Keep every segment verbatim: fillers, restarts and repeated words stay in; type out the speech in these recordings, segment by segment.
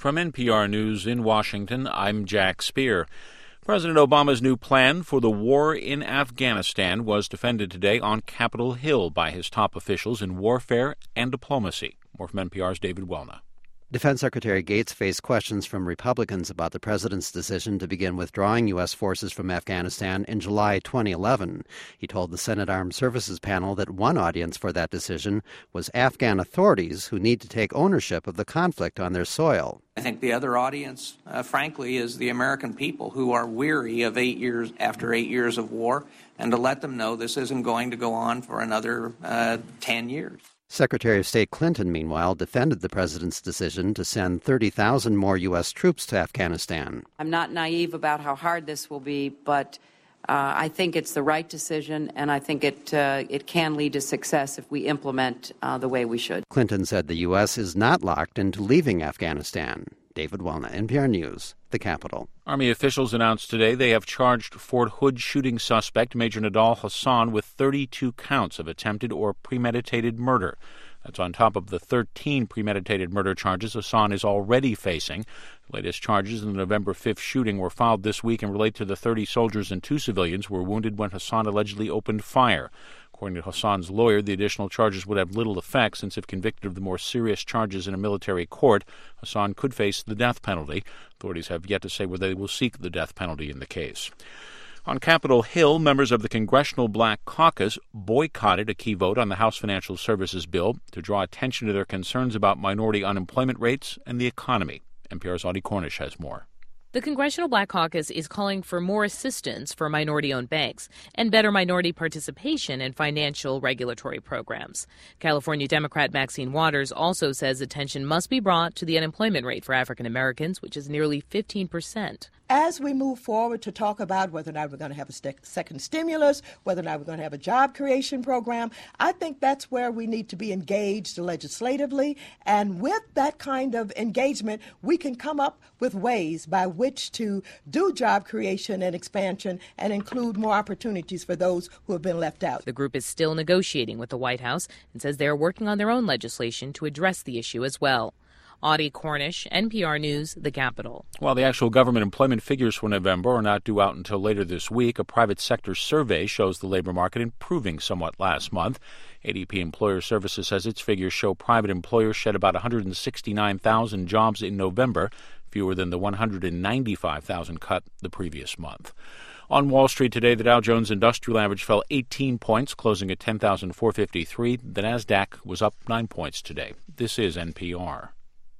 From N P R News in Washington, I'm Jack Speer. President Obama's new plan for the war in Afghanistan was defended today on Capitol Hill by his top officials in warfare and diplomacy. More from N P R's David Welna. Defense Secretary Gates faced questions from Republicans about the president's decision to begin withdrawing U S forces from Afghanistan in July twenty eleven. He told the Senate Armed Services panel that one audience for that decision was Afghan authorities who need to take ownership of the conflict on their soil. I think the other audience, uh, frankly, is the American people who are weary of eight years after eight years of war, and to let them know this isn't going to go on for another uh, ten years. Secretary of State Clinton, meanwhile, defended the president's decision to send thirty thousand more U S troops to Afghanistan. I'm not naive about how hard this will be, but uh, I think it's the right decision, and I think it uh, it can lead to success if we implement uh, the way we should. Clinton said the U S is not locked into leaving Afghanistan. David Welna, N P R News, the Capitol. Army officials announced today they have charged Fort Hood shooting suspect Major Nidal Hasan with thirty-two counts of attempted or premeditated murder. That's on top of the thirteen premeditated murder charges Hasan is already facing. The latest charges in the November fifth shooting were filed this week and relate to the thirty soldiers and two civilians who were wounded when Hasan allegedly opened fire. According to Hasan's lawyer, the additional charges would have little effect since if convicted of the more serious charges in a military court, Hasan could face the death penalty. Authorities have yet to say whether they will seek the death penalty in the case. On Capitol Hill, members of the Congressional Black Caucus boycotted a key vote on the House Financial Services bill to draw attention to their concerns about minority unemployment rates and the economy. N P R's Audie Cornish has more. The Congressional Black Caucus is calling for more assistance for minority-owned banks and better minority participation in financial regulatory programs. California Democrat Maxine Waters also says attention must be brought to the unemployment rate for African Americans, which is nearly fifteen percent. As we move forward to talk about whether or not we're going to have a st- second stimulus, whether or not we're going to have a job creation program, I think that's where we need to be engaged legislatively. And with that kind of engagement, we can come up with ways by which to do job creation and expansion and include more opportunities for those who have been left out. The group is still negotiating with the White House and says they are working on their own legislation to address the issue as well. Audie Cornish, N P R News, the Capitol. While the actual government employment figures for November are not due out until later this week, a private sector survey shows the labor market improving somewhat last month. A D P Employer Services says its figures show private employers shed about one hundred sixty-nine thousand jobs in November, fewer than the one hundred ninety-five thousand cut the previous month. On Wall Street today, the Dow Jones Industrial Average fell eighteen points, closing at ten thousand four hundred fifty-three. The Nasdaq was up nine points today. This is N P R.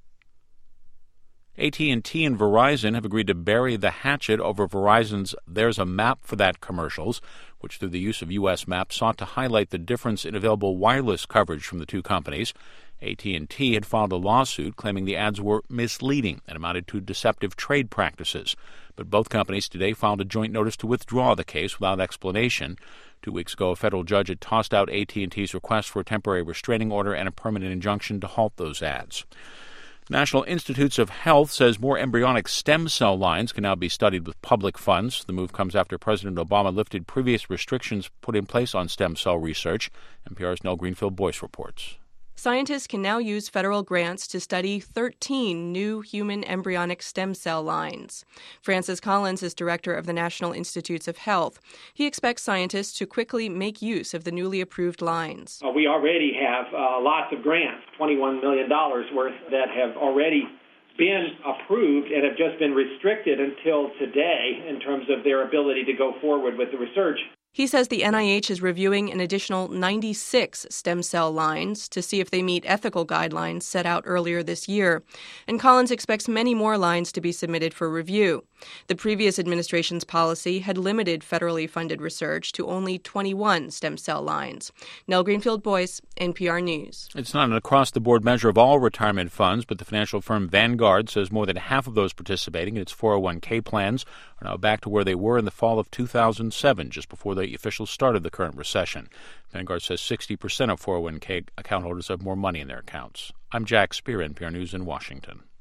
A T and T and Verizon have agreed to bury the hatchet over Verizon's There's a Map for That commercials, which through the use of U S maps sought to highlight the difference in available wireless coverage from the two companies. A T and T had filed a lawsuit claiming the ads were misleading and amounted to deceptive trade practices. But both companies today filed a joint notice to withdraw the case without explanation. Two weeks ago, a federal judge had tossed out A T and T's request for a temporary restraining order and a permanent injunction to halt those ads. National Institutes of Health says more embryonic stem cell lines can now be studied with public funds. The move comes after President Obama lifted previous restrictions put in place on stem cell research. N P R's Nell Greenfield-Boyce reports. Scientists can now use federal grants to study thirteen new human embryonic stem cell lines. Francis Collins is director of the National Institutes of Health. He expects scientists to quickly make use of the newly approved lines. Uh, we already have uh, lots of grants, twenty-one million dollars worth, that have already been approved and have just been restricted until today in terms of their ability to go forward with the research. He says the N I H is reviewing an additional ninety-six stem cell lines to see if they meet ethical guidelines set out earlier this year. And Collins expects many more lines to be submitted for review. The previous administration's policy had limited federally funded research to only twenty-one stem cell lines. Nell Greenfield-Boyce, N P R News. It's not an across-the-board measure of all retirement funds, but the financial firm Vanguard says more than half of those participating in its four oh one k plans are now back to where they were in the fall of two thousand seven, just before the officials started the current recession. Vanguard says sixty percent of four oh one k account holders have more money in their accounts. I'm Jack Speer, N P R News in Washington.